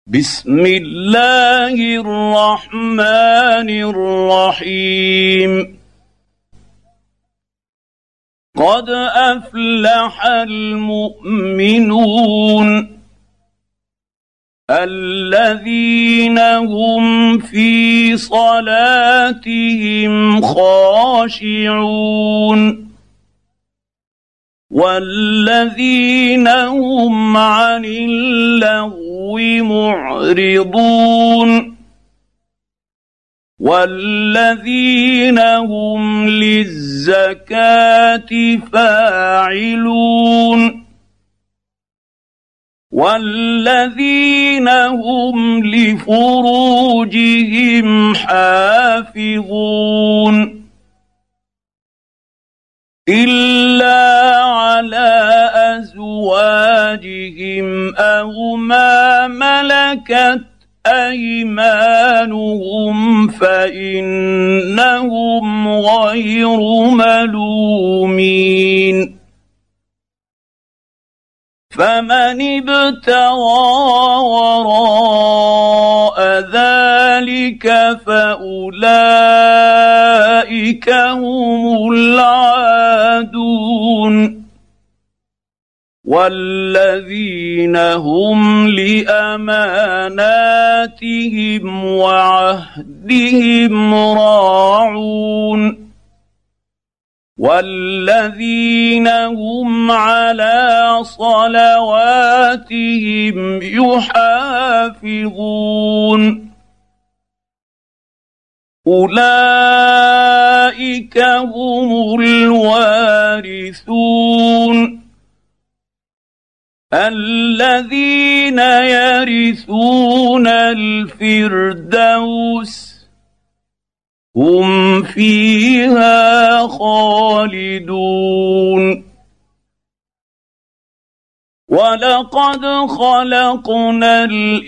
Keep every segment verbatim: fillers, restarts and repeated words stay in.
بسم الله الرحمن الرحيم قد أفلح المؤمنون الذين هم في صلاتهم خاشعون والذين هم عن اللغو معرضون والذين هم للزكاة فاعلون والذين هم لفروجهم حافظون إلا على أزواجهم أو ما ملكت أيمانهم فإنهم غير ملومين فمن ابتغى وراء ذلك فأولئك هم العادون والذين هم لأماناتهم وعهدهم راعون والذين هم على صلواتهم يحافظون أولئك هم الوارثون الذين يرثون الفردوس هم فيها خالدون ولقد خلقنا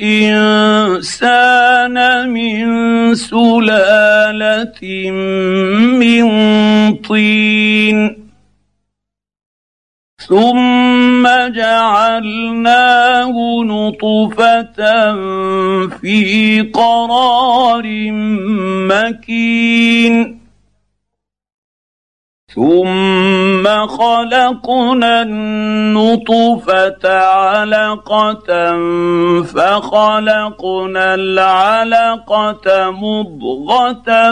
الإنسان من سلالة من طين ثم جعلناه نطفة في قرار مكين ثم خلقنا النطفة علقة فخلقنا العلقة مضغة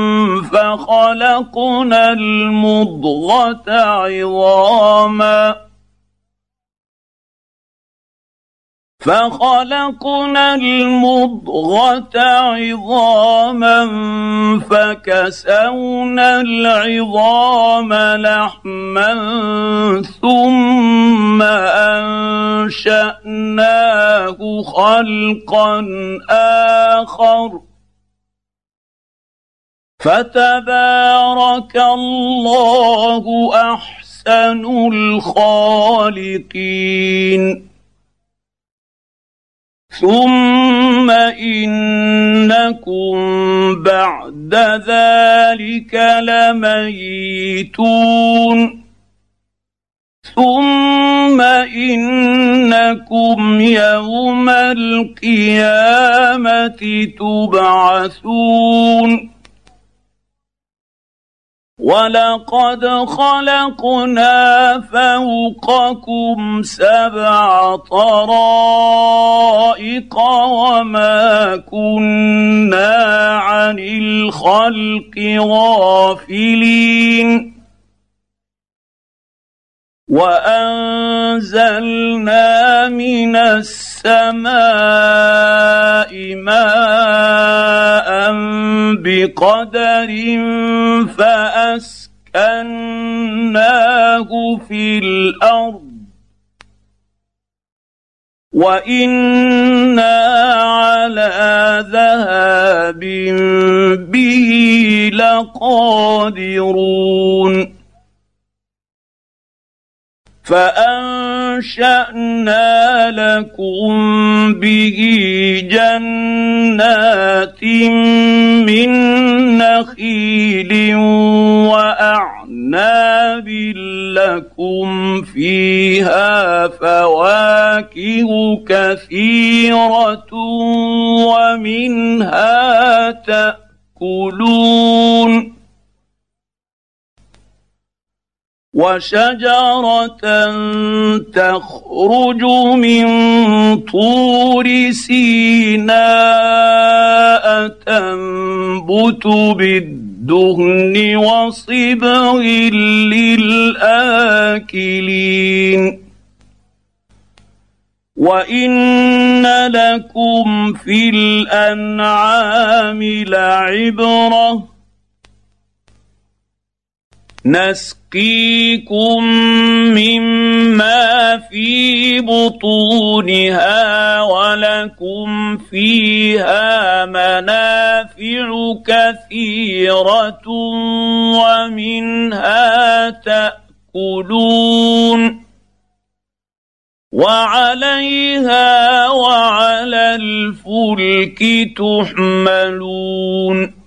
فخلقنا المضغة عظاما فخلقنا المضغة عظاما فكسونا العظام لحما ثم أنشأناه خلقا آخر فتبارك الله أحسن الخالقين ثم إنكم بعد ذلك لميتون ثم إنكم يوم القيامة تبعثون ولقد خلقنا فوقكم سبع طرائق وما كنا عن الخلق غافلين وأنزلنا من السماء ماء بقدر فأسكناه في الأرض وإنا على ذهاب به لقادرون فأنشأنا لكم به جنات من نخيل وأعناب لكم فيها فواكه كثيرة ومنها تأكلون وشجرة تخرج من طور سيناء تنبت بالدهن وصبغ للآكلين وإن لكم في الأنعام لعبرة نسقيكم مما في بطونها ولكم فيها منافع كثيرة ومنها تأكلون وعليها وعلى الفلك تحملون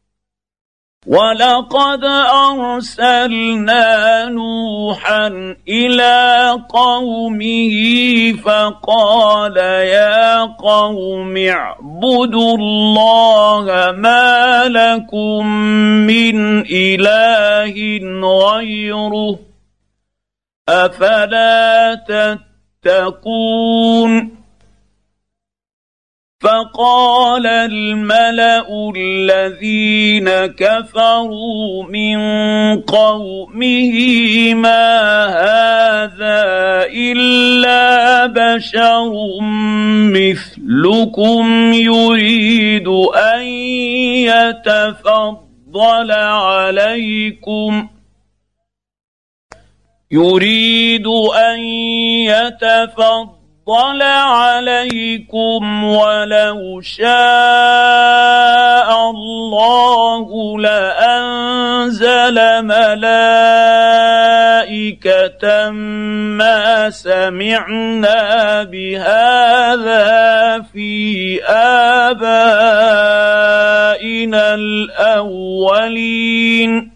ولقد أرسلنا نوحا إلى قومه فقال يا قوم اعبدوا الله ما لكم من إله غيره أفلا تتقون فقال الملأ الذين كفروا من قومه ما هذا إلا بشر مثلكم يريد أن يتفضل عليكم يريد أن يتفضل طلع عليكم ولو شاء الله لأنزل ملائكة ما سمعنا بهذا في آبائنا الأولين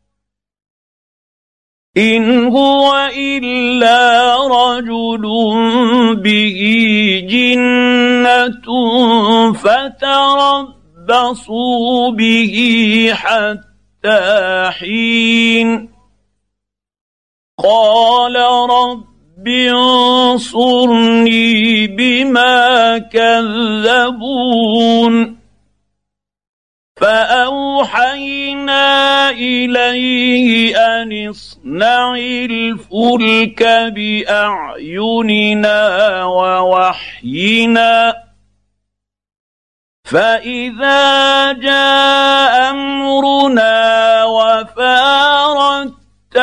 إن هو إلا رجل به جنة فتربصوا به حتى حين قال رب انصرني بما كذبون فأوحينا إليه أن اصنع الفلك بأعيننا ووحينا فإذا جاء أمرنا وفارت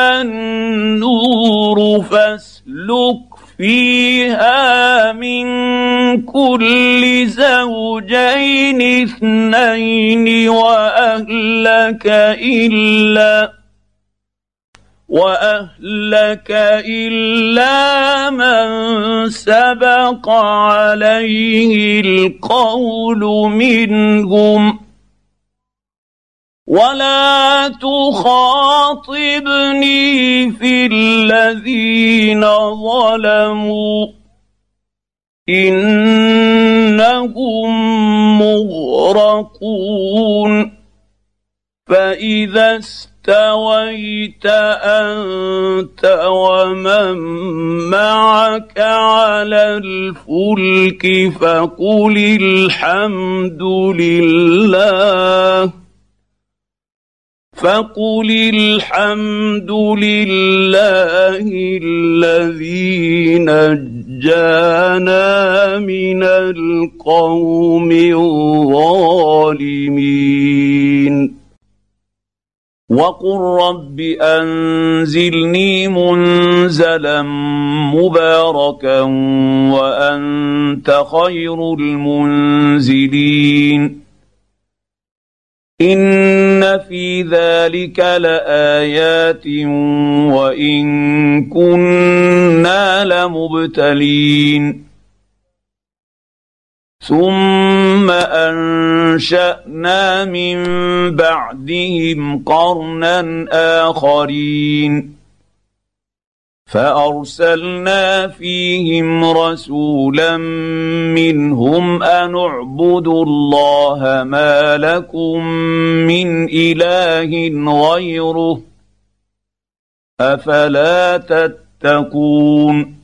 النور فاسلك فيها من كل زوجين اثنين وأهلك إلا وأهلك إلا من سبق عليه القول منهم ولا تخاطبني في الذين ظلموا إنهم مغرقون فإذا استويت أنت ومن معك على الفلك فقل الحمد لله فقل الحمد لله الذي نجانا من القوم الظالمين وقل رب أنزلني منزلا مباركا وأنت خير المنزلين إن في ذلك لآيات وإن كنا لمبتلين ثم أنشأنا من بعدهم قرنا آخرين فارسلنا فيهم رسولا منهم ان اعبدوا الله ما لكم من اله غيره افلا تتقون.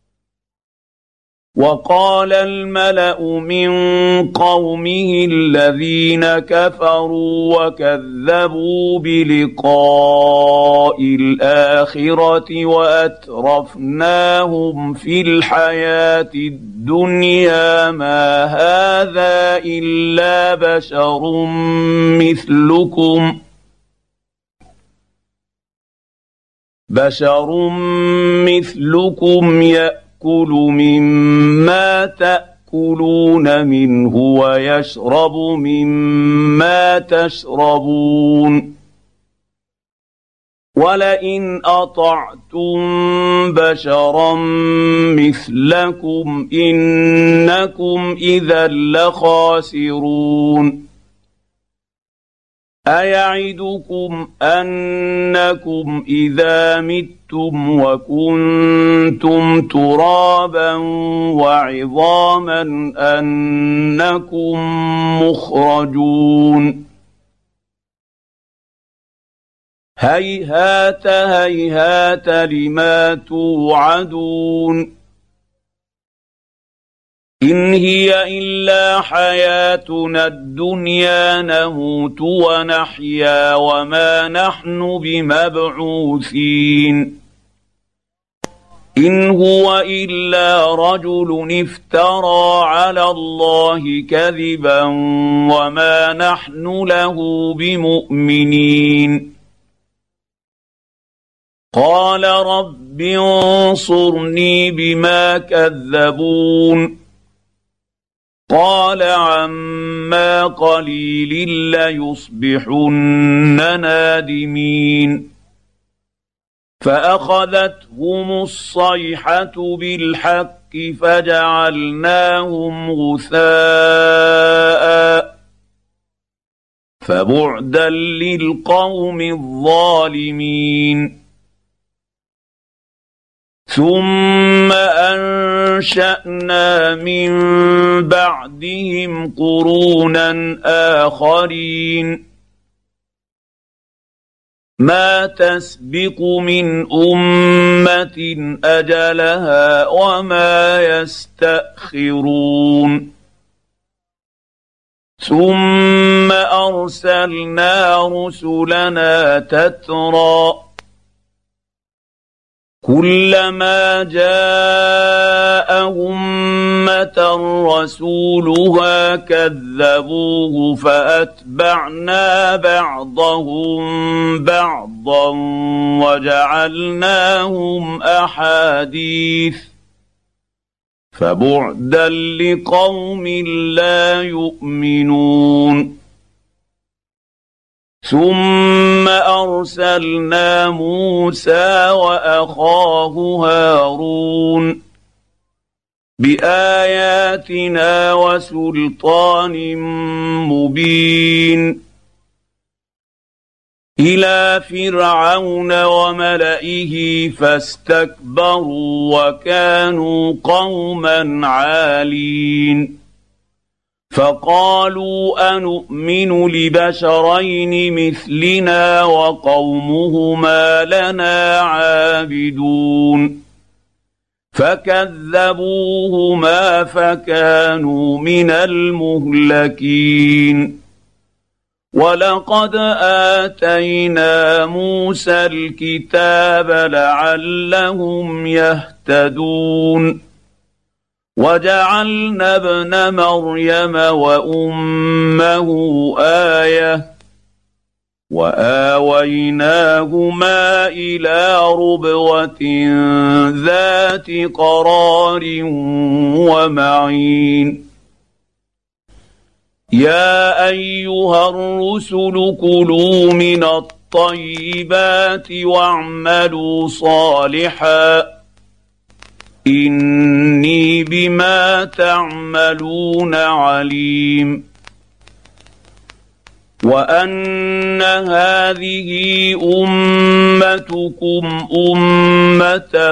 وقال الملأ من قومه الذين كفروا وكذبوا بلقاء الآخرة وأترفناهم في الحياة الدنيا ما هذا إلا بشر مثلكم بشر مثلكم يأكل يأكل مما تأكلون منه ويشرب مما تشربون ولئن أطعتم بشرا مثلكم إنكم إذا لخاسرون. أيعدكم أنكم إذا متم وكنتم ترابا وعظاما أنكم مخرجون. هيهات هيهات لما توعدون إن هي إلا حياتنا الدنيا نموت ونحيا وما نحن بمبعوثين إن هو إلا رجل افترى على الله كذبا وما نحن له بمؤمنين. قال رب انصرني بما كذبون قال عما قليل ليصبحن نادمين. فأخذتهم الصيحة بالحق فجعلناهم غثاء فبعدا للقوم الظالمين. ثم أنشأنا من بعدهم قرونا آخرين ما تسبق من أمة أجلها وما يستأخرون. ثم أرسلنا رسلنا تترى كلما جاء أمة رسولها كذبوه فأتبعنا بعضهم بعضا وجعلناهم أحاديث فبعدا لقوم لا يؤمنون. ثم أرسلنا موسى وأخاه هارون بآياتنا وسلطان مبين إلى فرعون وملئه فاستكبروا وكانوا قوما عالين. فقالوا أنؤمن لبشرين مثلنا وقومهما لنا عابدون فكذبوهما فكانوا من المهلكين. ولقد آتينا موسى الكتاب لعلهم يهتدون وجعلنا ابن مريم وأمه آية وآويناهما إلى ربوة ذات قرار ومعين. يا أيها الرسل كلوا من الطيبات واعملوا صالحا إني بما تعملون عليم. وان هذه امتكم امه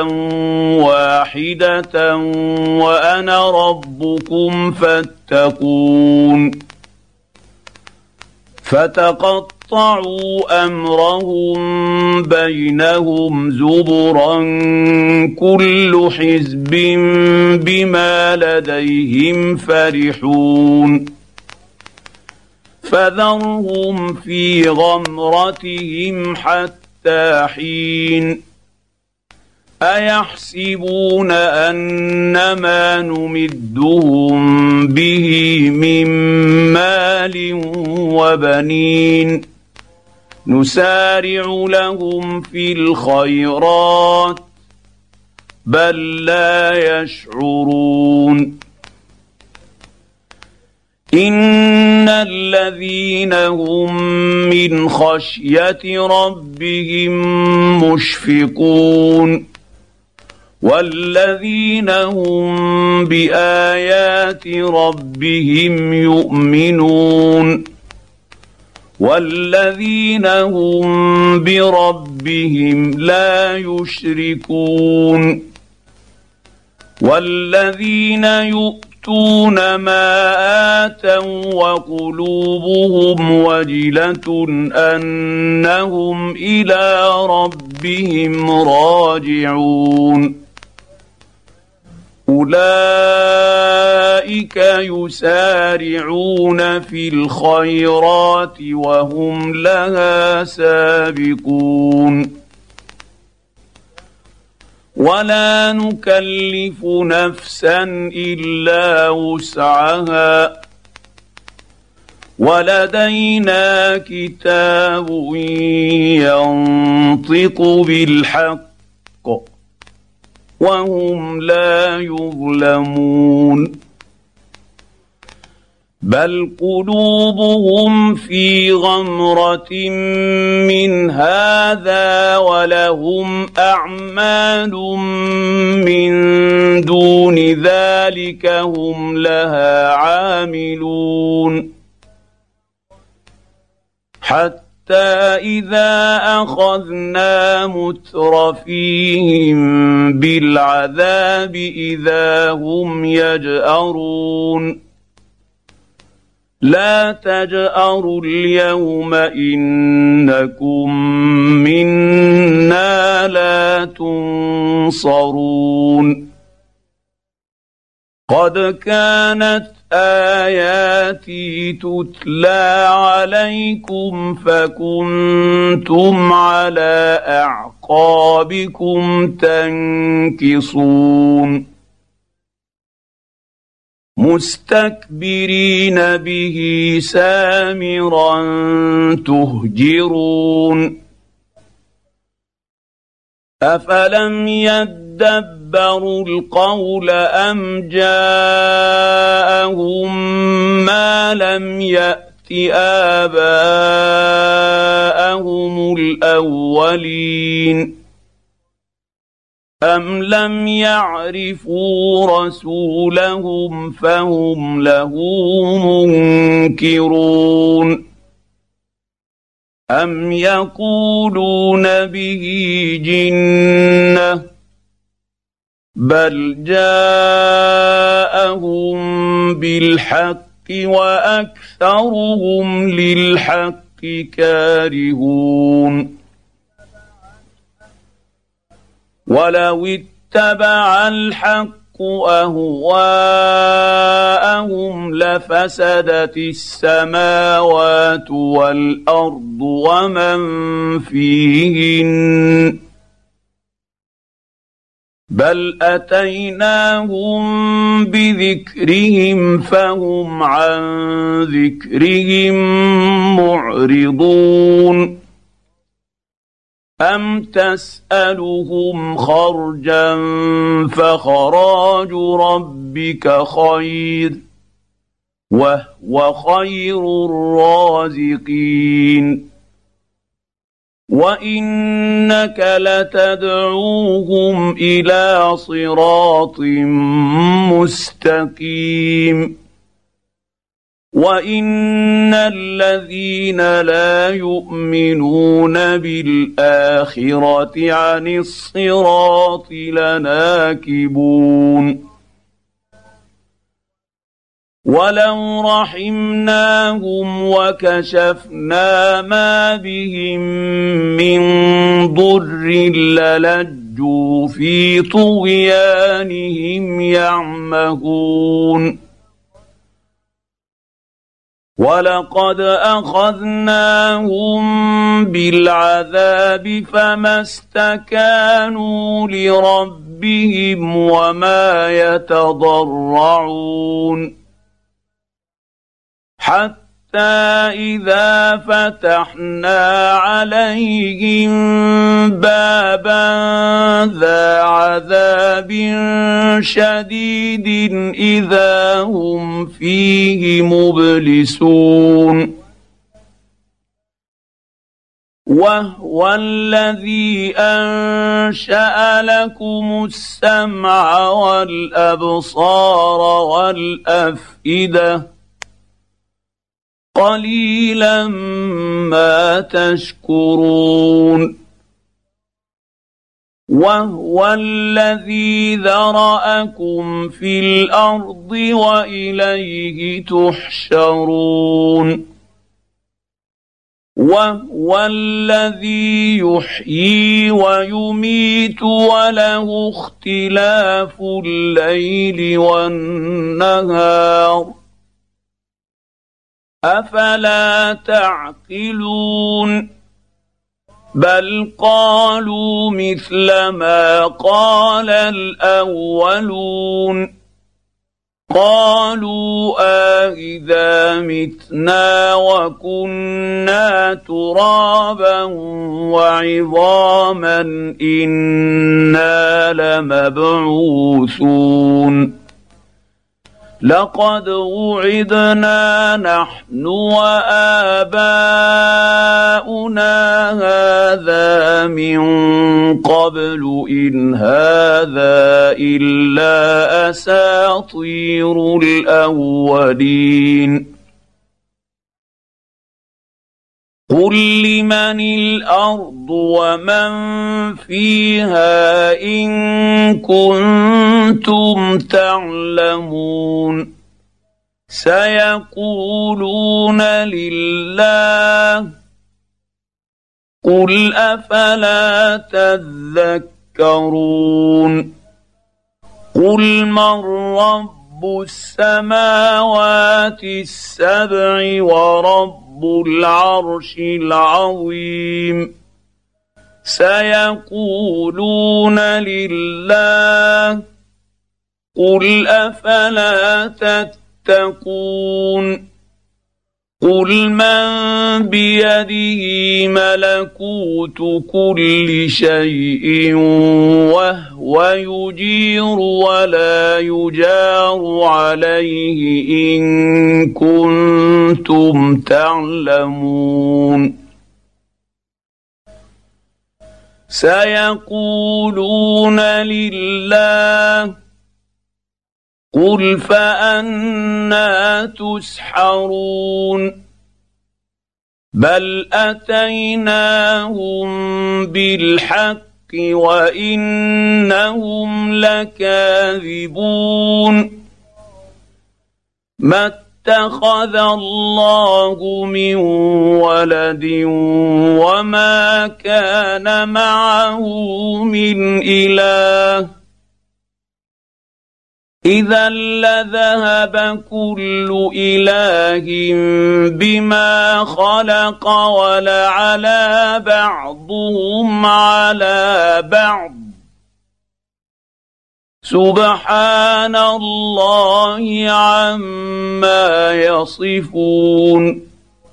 واحده وانا ربكم فاتقون فتقطعوا امرهم بينهم زبرا كل حزب بما لديهم فرحون فذرهم في غمرتهم حتى حين ايحسبون انما نمدهم به من مال وبنين نسارع لهم في الخيرات بل لا يشعرون ان الذين هم من خشيه ربهم مشفقون والذين هم بايات ربهم يؤمنون والذين هم بربهم لا يشركون والذين يؤتون ما آتوا وقلوبهم وجلة أنهم إلى ربهم راجعون أولئك يسارعون في الخيرات وهم لها سابقون ولا نكلف نفسا إلا وسعها ولدينا كتاب ينطق بالحق وهم لا يظلمون بل قلوبهم في غمرة من هذا ولهم أعمال من دون ذلك هم لها عاملون حتى إذا أخذنا مترفيهم بالعذاب إذا هم يجأرون لا تجأروا اليوم إنكم منا لا تنصرون قد كانت آياتي تتلى عليكم فكنتم على أعقابكم تنكصون مستكبرين به سامرا تهجرون أفلم يدبروا القول أم جاءهم ما لم يأت آباءهم الأولين أم لم يعرفوا رسولهم فهم له منكرون أم يقولون به جنة بل جاءهم بالحق وأكثرهم للحق كارهون ولو اتبع الحق أهواءهم لفسدت السماوات والأرض ومن فيهن بل أتيناهم بذكرهم فهم عن ذكرهم معرضون أم تسألهم خرجا فخراج ربك خير وهو خير الرازقين وإنك لتدعوهم إلى صراط مستقيم وان الذين لا يؤمنون بالاخره عن الصراط لناكبون ولو رحمناهم وكشفنا ما بهم من ضر للجوا في طغيانهم يعمهون ولقد اخذناهم بالعذاب فما استكانوا لربهم وما يتضرعون حتى إذا فتحنا عليهم بابا ذا عذاب شديد إذا هم فيه مبلسون وهو الذي أنشأ لكم السمع والأبصار والأفئدة قليلا ما تشكرون وهو الذي ذرأكم في الأرض وإليه تحشرون وهو الذي يحيي ويميت وله اختلاف الليل والنهار أفلا تعقلون بل قالوا مثل ما قال الأولون قالوا أإذا متنا وكنا ترابا وعظاما إنا لمبعوثون لقد وعدنا نحن وآباؤنا هذا من قبل إن هذا إلا أساطير الأولين قل لمن الأرض ومن فيها إن كنتم تعلمون سيقولون لله قل أفلا تذكرون قل من رب السماوات السبع ورب رب العرش العظيم سيقولون لله قل أفلا تتقون قل من بيده ملكوت كل شيء وهو يجير ولا يجار عليه إن كنتم تعلمون سيقولون لله قل فأنى تسحرون بل أتيناهم بالحق وإنهم لكاذبون ما اتخذ الله من ولد وما كان معه من إله إذا لذهب كل إله بما خلق ولعلى بعضهم على بعض سبحان الله عما يصفون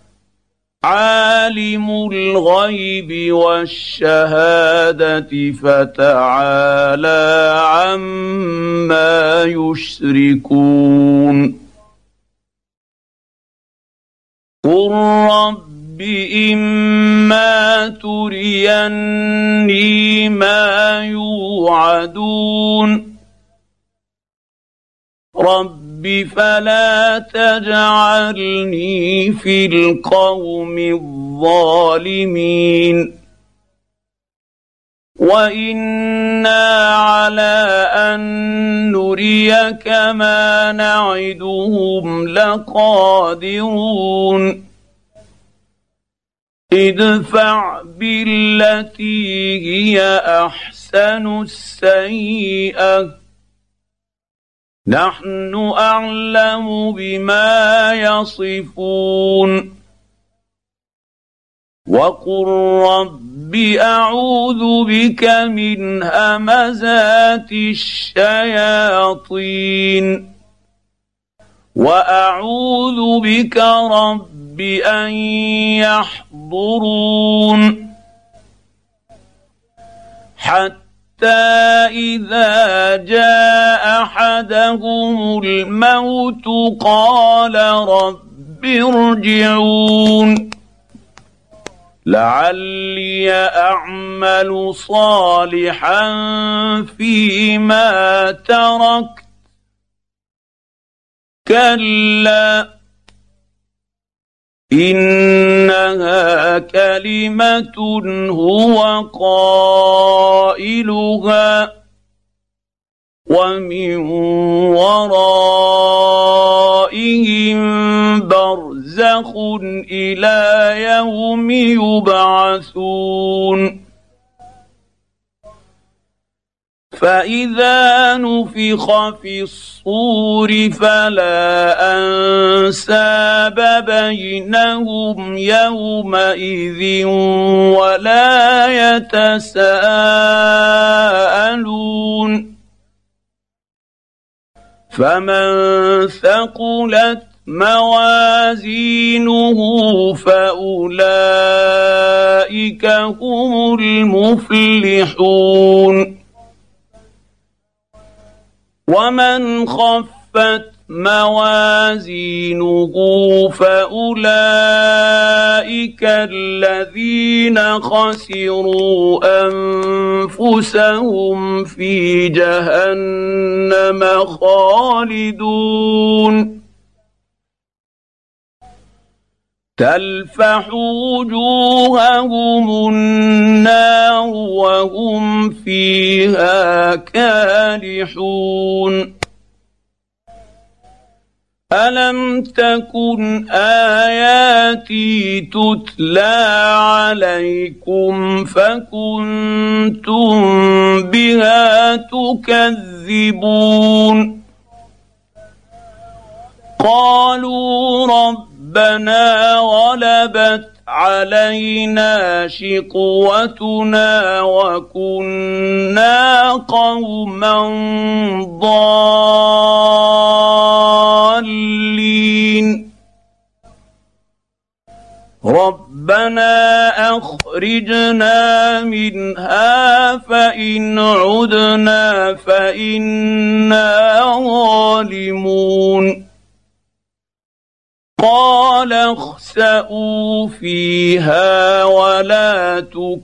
عالم الغيب والشهادة فتعالى عما يشركون قل رب إما تريني ما يوعدون رب رب فلا تجعلني في القوم الظالمين وإنا على أن نريك ما نعدهم لقادرون ادفع بالتي هي أحسن السيئة نحن أعلم بما يصفون وقل رب أعوذ بك من همزات الشياطين وأعوذ بك رب أن يحضرون حتى إذا جاء أحدهم الموت قال رب ارجعون لعلي أعمل صالحا فيما تركت كلا إنها كلمة هو قائلها ومن ورائهم برزخ إلى يوم يبعثون فإذا نفخ في الصور فلا أنساب بينهم يومئذ ولا يتساءلون فمن ثقلت موازينه فأولئك هم المفلحون ومن خفت موازينه فأولئك الذين خسروا أنفسهم في جهنم خالدون تلفح وجوههم النار وهم فيها كالحون ألم تكن آياتي تتلى عليكم فكنتم بها تكذبون قالوا ربنا غلبت علينا شقوتنا وكنا قوما ضالين ربنا أخرجنا منها فإن عدنا فإنا ظالمون قال اخسئوا فيها ولا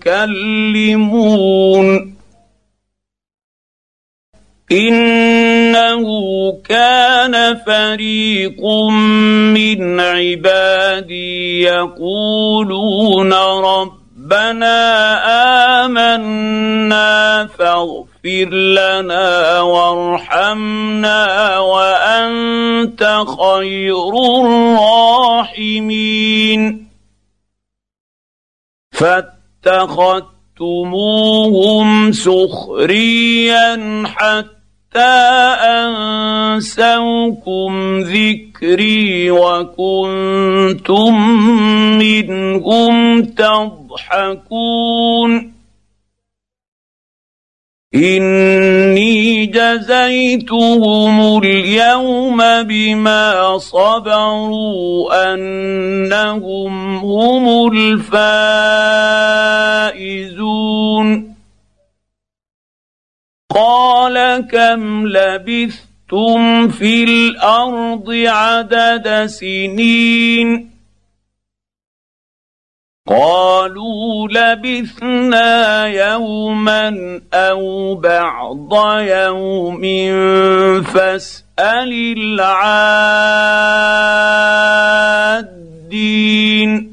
تكلمون إنه كان فريق من عبادي يقولون ربنا آمنا فاغفر لنا وارحمنا وأنت خير الراحمين فاتخذتموهم سخريا حتى أنسوكم ذكري وكنتم منهم تضحكون إني جزيتهم اليوم بما صبروا أنهم هم الفائزون قال كم لبثتم في الأرض عدد سنين قالوا لبثنا يوما او بعض يوم فاسال العادين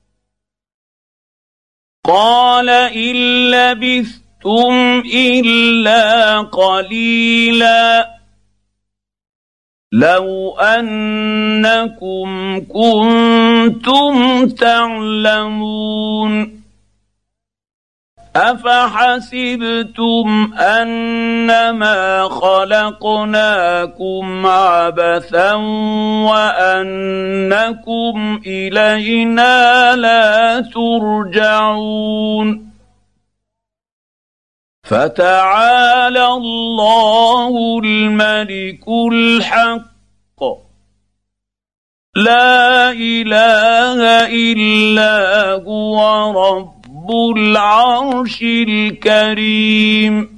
قال ان لبثتم الا قليلا لو انكم كنتم تعلمون افحسبتم انما خلقناكم عبثا وانكم الينا لا ترجعون فتعالى الله الملك الحق لا اله الا هو رب العرش الكريم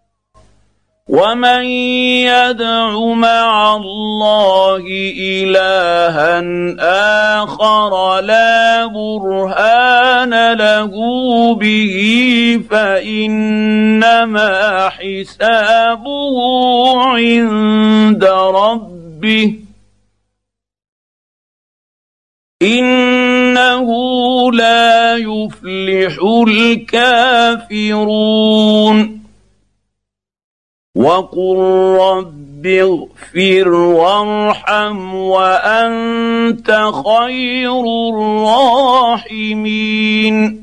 ومن يدع مع الله الها اخر لا برهان له به فانما حسابه عند ربه انه لا يفلح الكافرون وقل رب اغفر وارحم وانت خير الراحمين